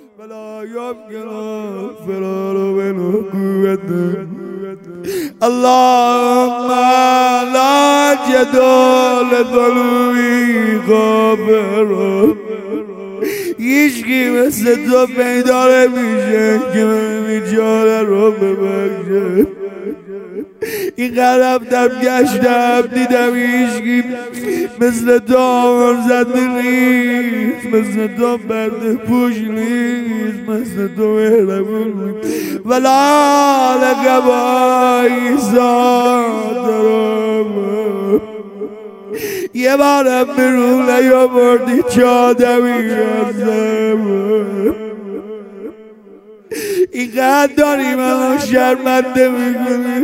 ولا يمكن الفرار من قوته. اللهم لا جدال ظلمی غافر. هیچکی مثل تو پیدا نمیشه که من بیچاره رو ببخشه. این رفتم گشتم دیدم هیچکی مثل تو آمار زده نیست، مثل تو برده پوش نیست، مثل تو مهربون نیست. ولا لقبایی سادرم یه بارم برون نیاوردی چادمی هستم. اینقدر داری منو شرمنده میکنی.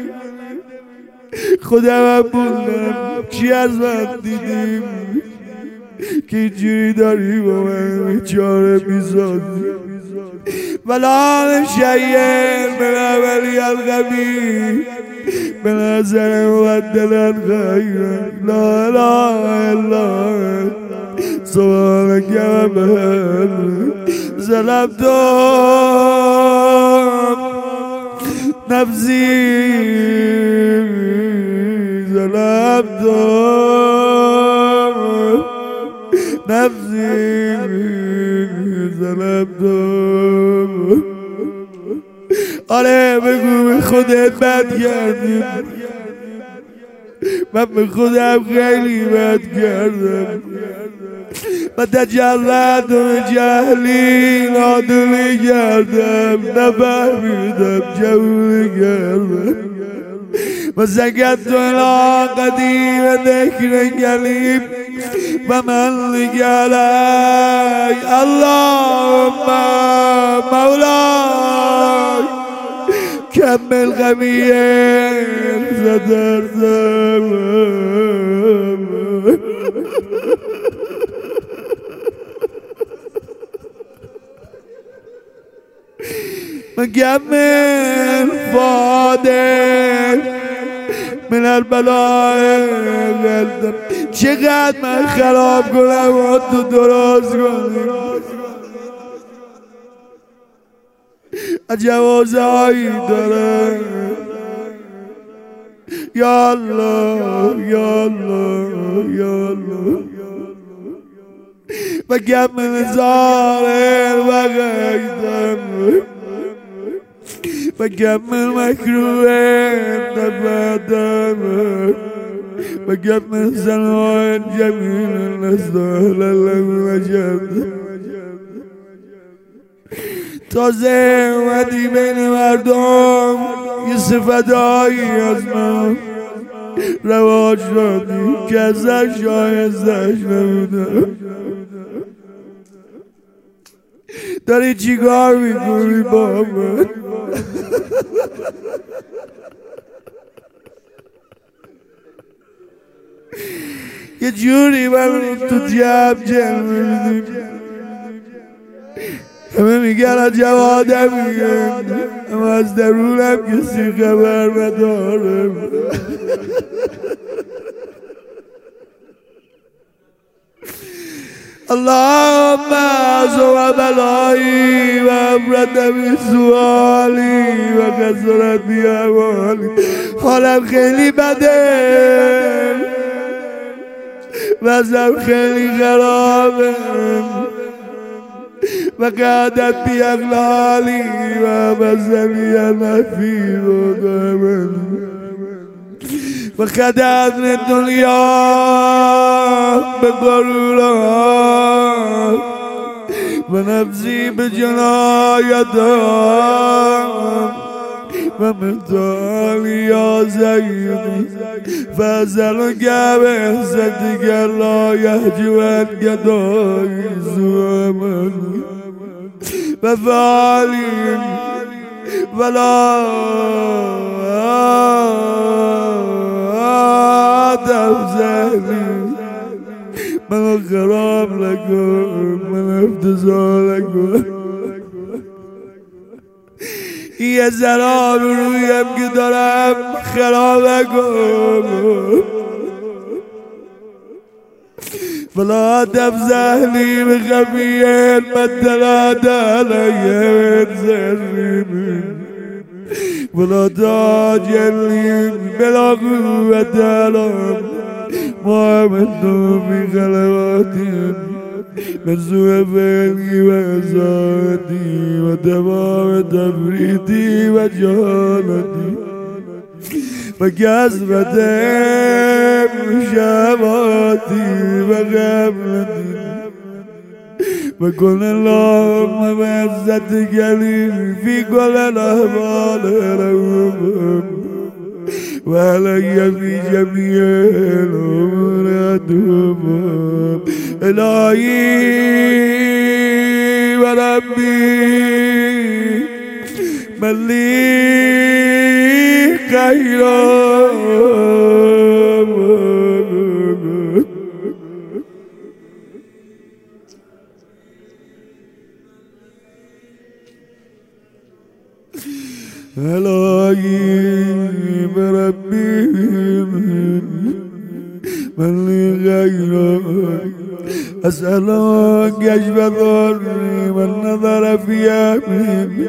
خودم هم بودم چی از من دیدیم که اینجوری داری با من بیچاره میسازی. ولا شیء من عملی القبیح به نظر مبدلا غیره. لا اله الا سبحانک من ظلمت نفسی ظلمت نفسی ظلمت. آره بگو به خودت بد کردی. من به خودم خیلی بد کردم. من تجرد و جهلی نادونی کردم، نفهمیدم جهولی کردم. و سکت الى قدیم ذکر کلیم و من لگلی. اللهم مولاي کمل غمیم زدردم. مكمل فاضل من البلاء قلبم. چقدر من خراب کنم و تو درست کنی. جوازهایی داره. یا الله یا الله یا الله. مكمل ظاهر و غیدم. مكمل مكروه نفادم. مكمل سنوات جميل نستاهل المجد. تازه اومدی بین مردم یه صفتایی از من رواج شدی که ازش شایستش نبودم. داری چیکار میکنی با من؟ یه جوری من تو جمع میدیم. همه میگن جوادم میگن، اما از درونم کسی خبر ندارم. اللهم عزو بلایی و عبرت بسوالی و کسرت بیامالی. حالم خیلی بده، وزم خیلی خرابه. و قعدت بی اغلالی و بزنی نفی و دامن. و خدعتن دنیا به غرورها و نفسی به جنایتها. و مثالی یا زیدی فزلک به عزتک لا یحجبن گدایی زوامن. و فعلی ولا تفزلی. من خراب نکن، من افتضاح نکن. یه ذره رویم که دارم خراب نکن. فلا تفزعني بخفيا ما تنادى علي من ولا تعجلني بلا قوة ما منه في خلواتي من سوء فعلي وإساءتي وتمام تفريطي وجهالتي فكسبة شهواتي وغفلتي فكن اللهم بعزتك لي في كل الأحوال رؤوفا وعلي في جميع الأمور أتوبا إلهي وربي من لي خيرا إلهي بربي من لي غيرك أسألك كشف ضري والنظر في أمري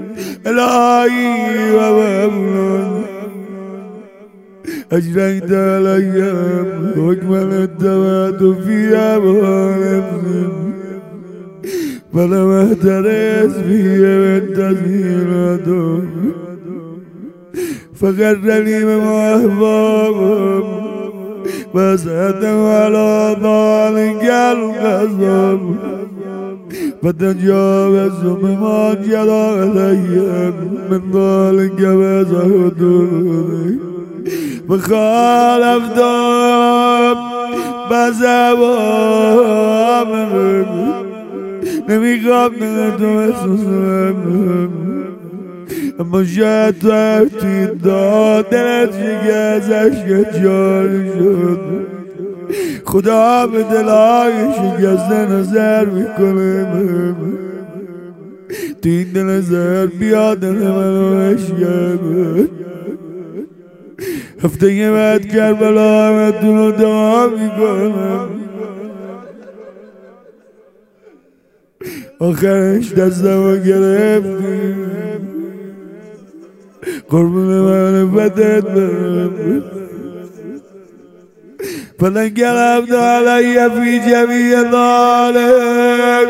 إلهي ومبلغ أجريت علي وأكملت التوات في أبواب فلم اهترس بي من تسهيلته فغرني بمحبوب فسأته على ذلك القصب فتجاوز بما جرى علي من ذلك فسهدوني فخالفت بزوام نمیخوام تو احساسم اما شاید تو هفتی دادنت شکست عشق جاری شد خدا به دلای شکست نظر میکنه تو این دل نظر بیاد منو عشقم هفته یه بعد کربلا همتون رو دعا میکنم آخرش دستمو گرفتی قربون معرفتت برم فلنقلبت علي في جميع ظالم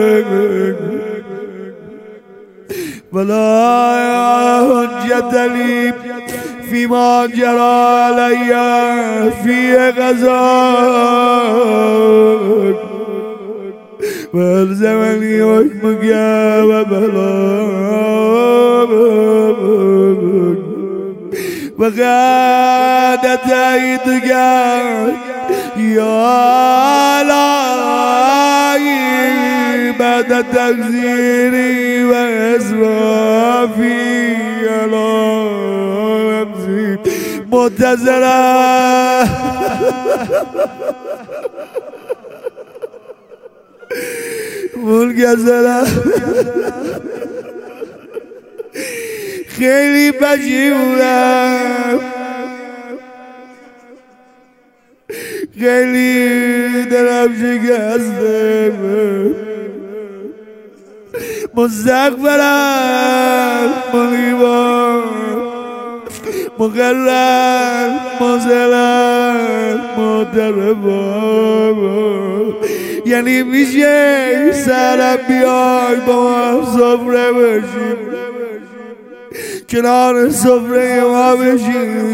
فلا حجة لي فيما جرى علي في غزاك والزمني حكمك وبلاغك وغادت عيدك يا لاي بعد تغزيري وإسرافي على نفسي متزرع منگذرم خیلی پشیمونم خیلی دلم شکسته مستغفرم ملیبا مقرر مزلم متربا یعنی میشه سرم بیای با هم سفره بشیم کنار سفره ما بشیم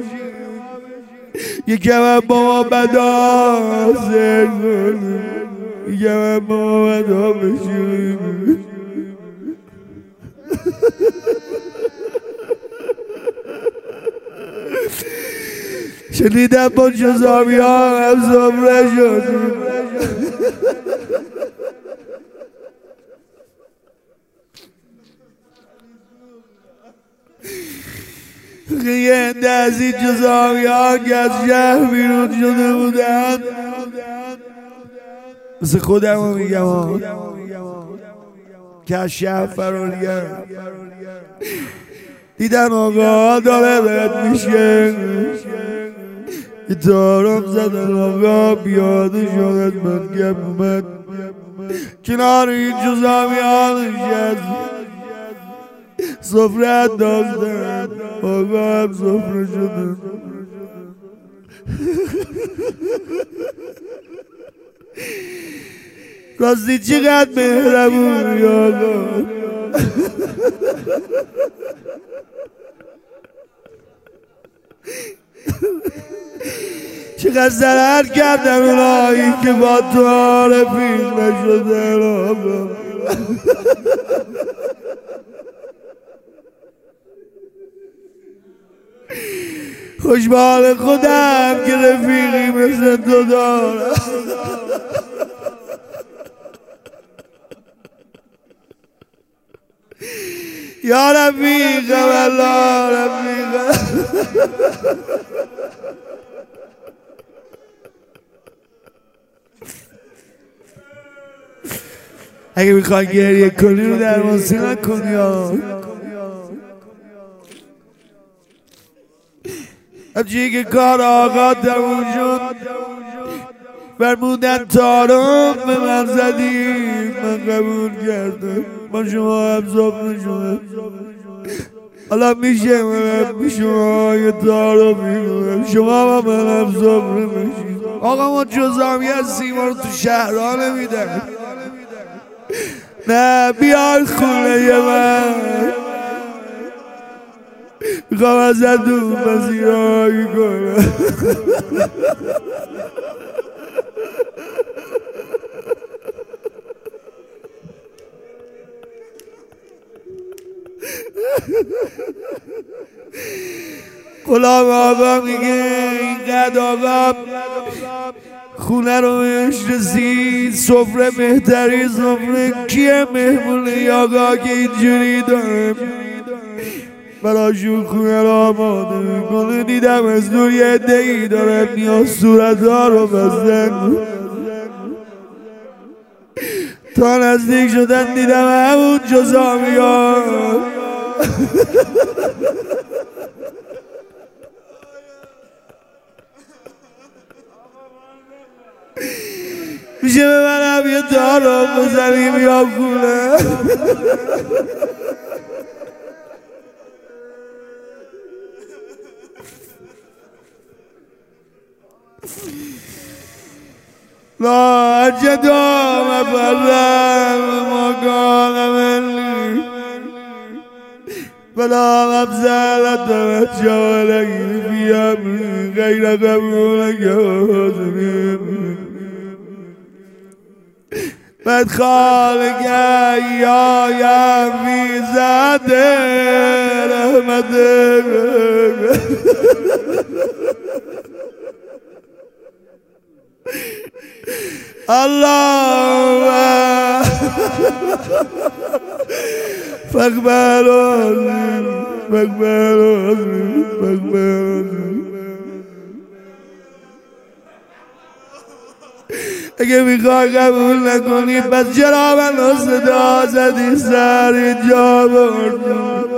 یکم با ما بدا سر کنیم یکم با ما بدا بشیم شنیدم با جزامی ها هم سفره شدیم یه از این جزامی ها که از شهر بیرون شده بودن مثل خودم رو میگم که از شهر فراریم دیدن آقا داره رد میشه گیتارم زدن آقا بیاده شدت من گم اومد کنار این جزامیان نشست سفره انداختن آقا هم سفره شدن راستی چقدر مهربونی آقا چقدر ضرر کردن اونایی که با تو رفیق نشدن آقا خوشبال خودم که رفیقی مثل تو دارم یا رفیقم الله رفیقم اگه میخوای گریه کنی رو درمانسی نکنی همچنین که کار آقا تموم شد فرمودن تارم به من زدیم من قبول کردم با شما هم صبح شدم حالا میشه من به شما یه تارم میگویم شما با من هم صبح بشید آقا ما جزامی هستیم ما رو تو شهرها نمیدن نه بیار خونه من میخوام ازت دون پذیرایی کنم غلام آقا میگه اینقدر آقا خونه رو بهش رسید سفره بهترین سفره کیه مهمونه آقا که اینجوری داره براشون خونه رو آماده میکنه دیدم از دور یه عده‌ای داره میاد صورت ها رو بزن تا نزدیک شدن دیدم همون جزامی ها میشه به منم یه دارم بزنیم یا خونه لا أجدهم أفرام مقام مني فلا مبزلة وجولك في أمري غير قبولك وزني مدخالك يا في ذات رحمتك الله فاقبل اگه میخوای قبول نکنی پس چرا منو صدا زدی سر اینجا بردی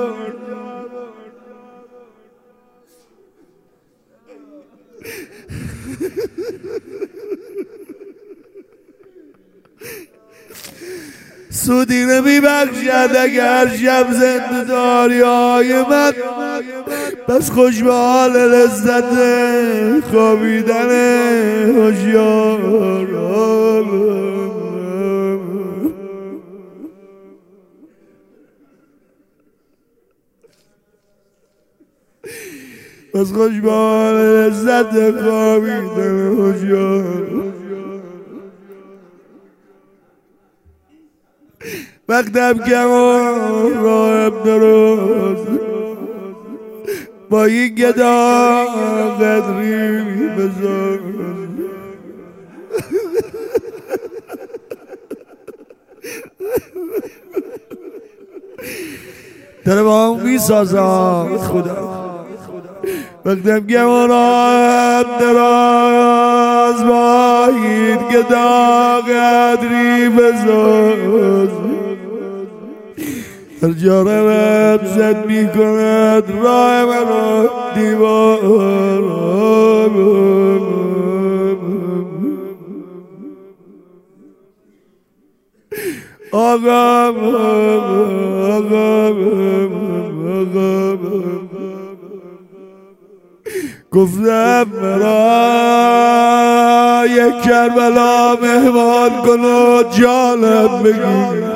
سودی نمیبخشد اگر شب زنده داری های من پس خوش به حال لذت خوابیدن هوشیار پس خوش به حال لذت خوابیدن هوشیار وقتم کم راهم درست با این گدا قدری بذار داره با هم میسازم خدا وقتم کم راهم دراز با این گدا قدری بذار هر جا روم زد می کند راه مرا دیوار. آقا گفتم مرا یک کربلا مهمان کن و جانم بگیر.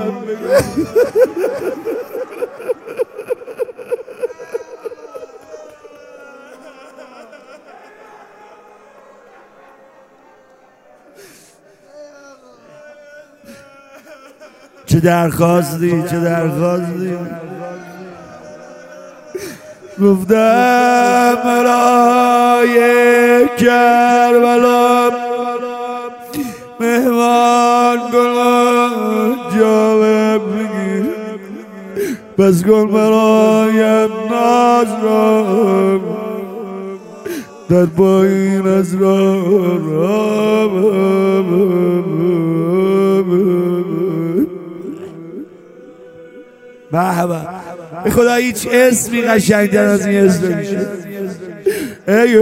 چه درخواستی چه درخواستی. گفتم مرا یک کربلا مهمان کن جانم بگیر. پس کن برایم ناز را در پایین از به خدا هیچ اسمی قشنگتر از این اسم نمیشه. ای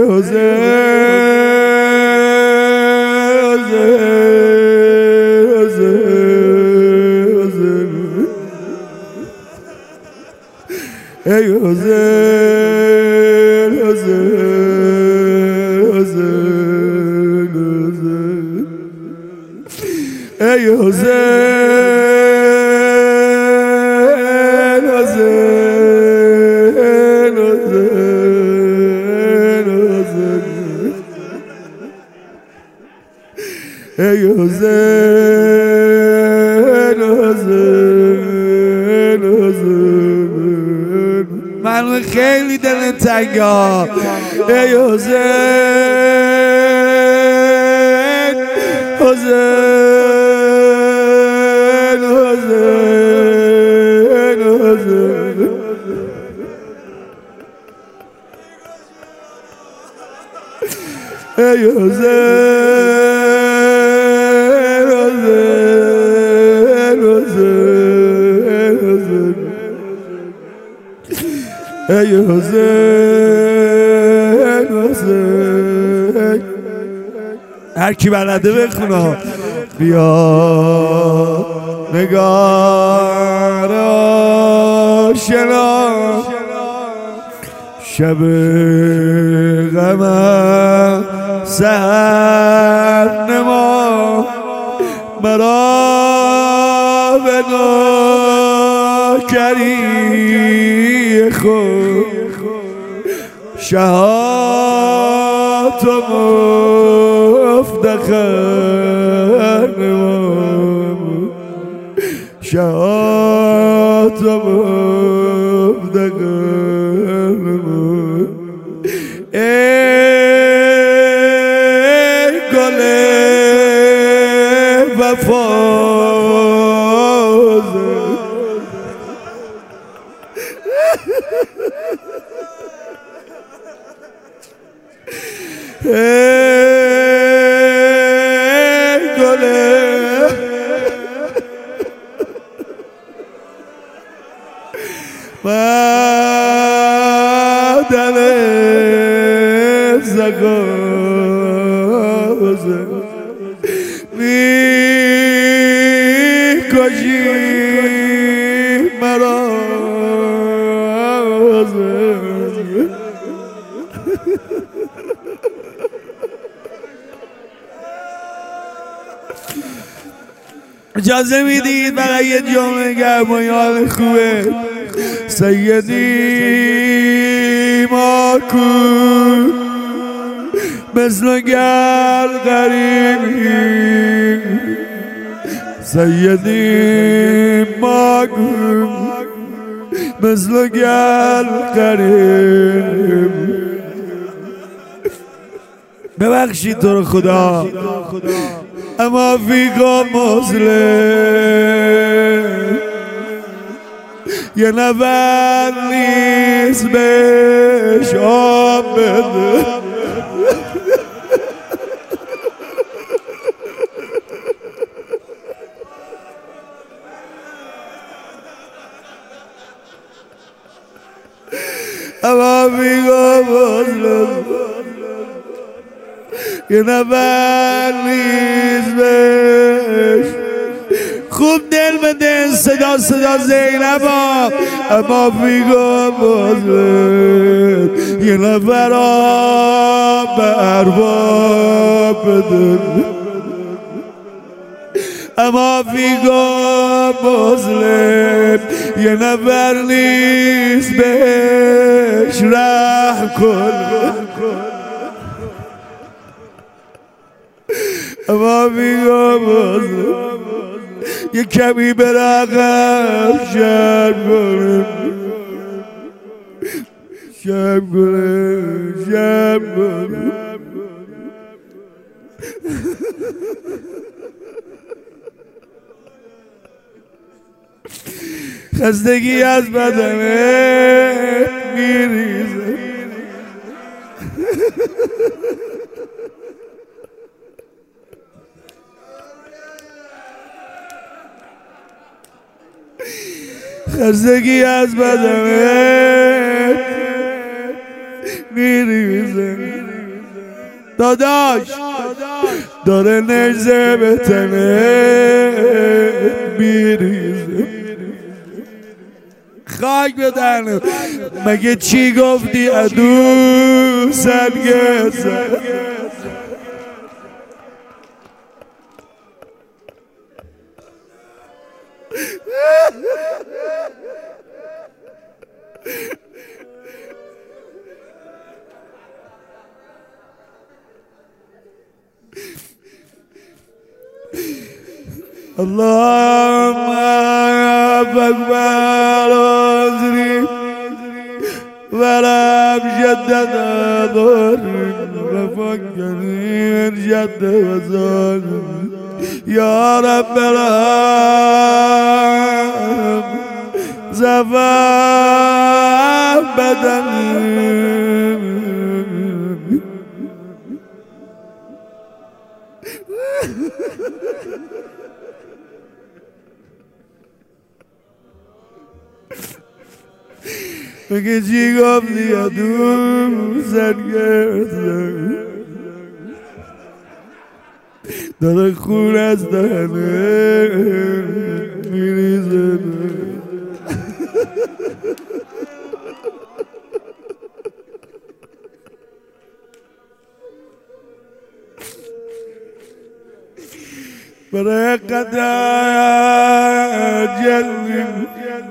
من خیلی دل تنگا. ای حسین حسین حسین حسین. ای ای حسین حسین. هر کی بلده بخونه. بیا نگار آشنا شب غمم سحر نما مرا به نوکری خود شهات و مفتخر نما شهات و مفتخر نما. ای گل وفاز ای گل مدن زغاز می کشی مرا. اجازه میدید برای یه جمله گرم و یاد خوبه. سیدی ما کن مثل گل غریبی. سیدی ما کن مثل گل غریب. ببخشید تو رو خدا اما فیکا مسلم یه نفر نیست بهش آب بده. اما میگم مظلوم یه نفر نیست بهش خوب دل بده صدا زینبا اما میگم مظلوم یه نفر به ارباب بده اما میگم مظلوم یه نفر نیست بهش رحم کن اما میگم مظلوم یه کمی برقم شرم کنم خستگی از بدنت میریزه خستگی از بدنت میریزه داداش داره نجزه به تنت میریزه خاک بدن مگه چی گفتی ادو سرگزه اللهم اكبر عذري ولم جدد ضري وفكرني من جد وزان يا رب العالمين زفاف بدني مگه چی گفتی ادو سرگردن داره خون از دهنه میریزه برای قدر جلیم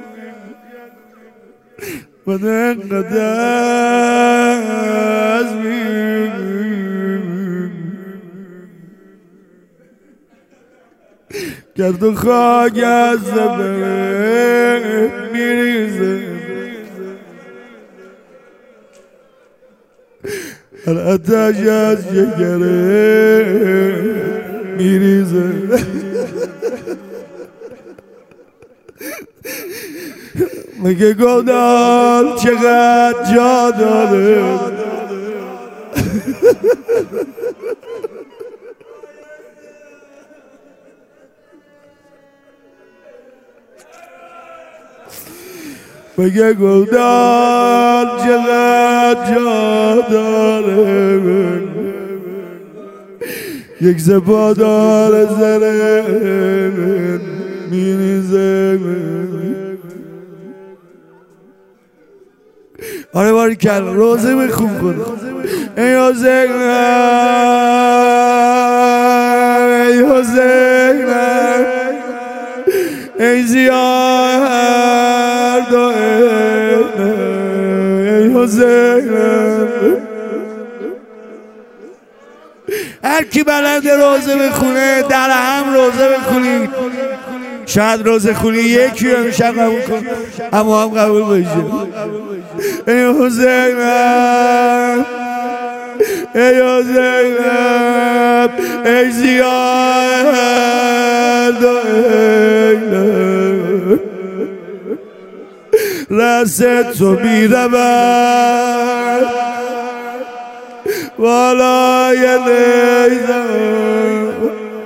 برای قدر گرد و خاک از زمین میریزه هر آتش از جگره میریزه مگه گلدان چقدر جا داره مگه گلدان چقدر جا داره یک زبادار زره میریزه آره باری کل روزه بخون کن ای حسین ای حسین ای زیاد ای حسین هر کی بلنده روزه بخونه در هم روزه بخونید شاید روزه خونی یکی همیشه قبول کن اما هم قبول بشه ای حسین ای حسین ای زیاد رست تو میرود والای نیزم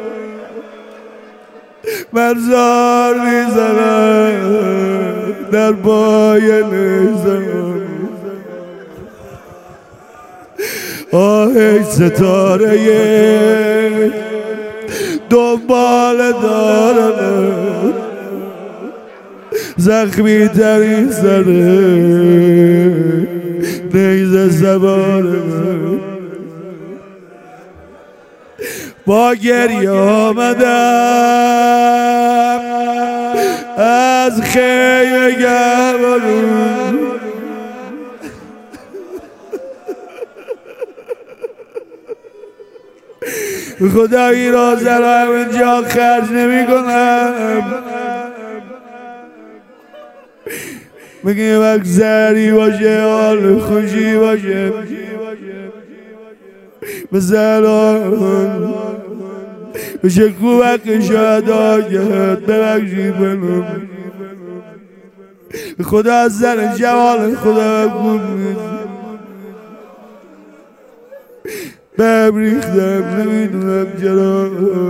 مرزار میزنم در پای نیزم ای ستاره دنبال دارم زخمی ترین سره نیزه سوارم با گریه آمدم از خیمه گهوارون خدا ایراز را اینجا خرج نمی کنم بگیم اکثری باشه حال خوشی باشه مثلا بشه کوبک شهدا کرد ببخشید منو خدا از زن جوال خدا بود بهم ریختم نمیدونم چرا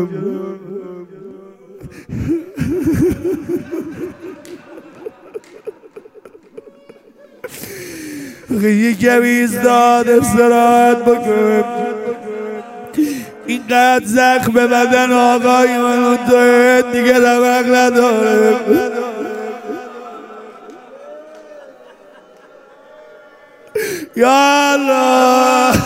یه کمی ایستاد استراحت بکن اینقدر زخم به بدن آقای من توی دیگه رمق نداره یا الله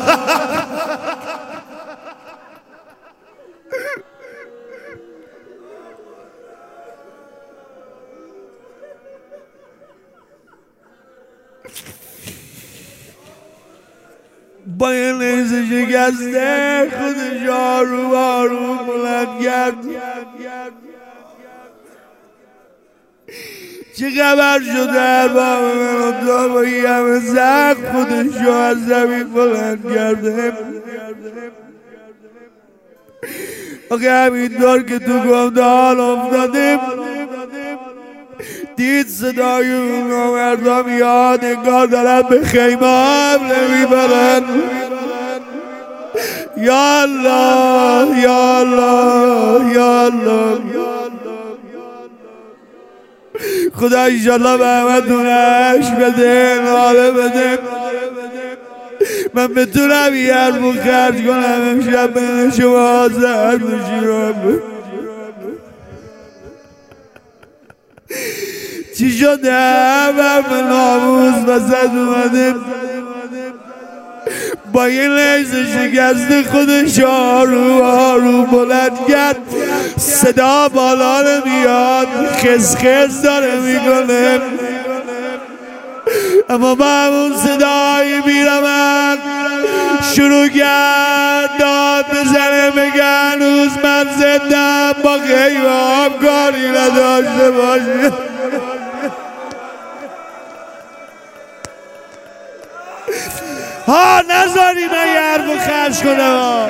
با یه نیزه شکسته خودش آروم آروم بلند کرد چه خبر شده ارباب من و با یه همه زخم خودش رو از زمین بلند کرده آخه همینطور که تو گفته حال افتاده دید صدای اون مردم یاد انگار دارن به خیمه حمله میبرن یا الله یا الله یا الله خدا ایشالله به همتون عشق بده ناله بده من بتونم یه حرفو خرج کنم امشب بین شما زهر بشیرم چی شده همه ناموس وسط اومده با یه نیزه شکسته خودش آروم آروم بلند کرد صدا بالا نمیاد خسخس داره میکنه اما با همون صدای بیرمد شروع کرد داد بزنه بگه هنوز من زندم با خیمه هم کاری نداشته باشه ها نذاری من یه حرفو خرج کنم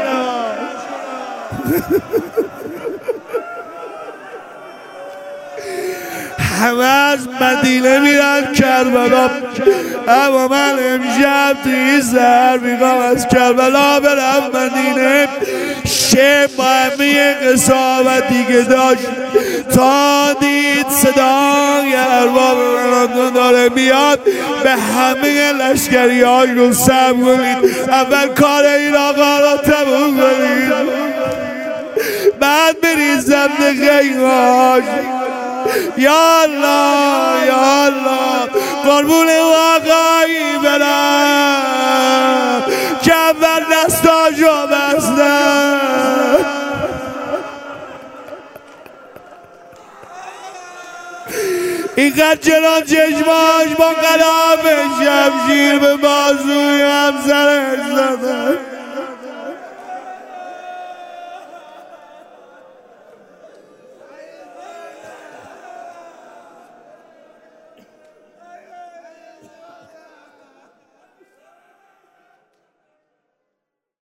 همه از مدینه میرن کربلا اما من امشب توی سر میخوام از کربلا برم مدینه شه با همه قساوتی که داشت تا دید صدای ارباب منو داره میاد به همه لشکری های رو سم کنید اول کار این آقا رو تموم کنید بعد بریزم خیمه‌هاش یا الله یا الله قربون آقایی برم که اول دستاشو بستم اینقدر چنان چشماش با قلاب شمشیر به بازوی همسرش زدن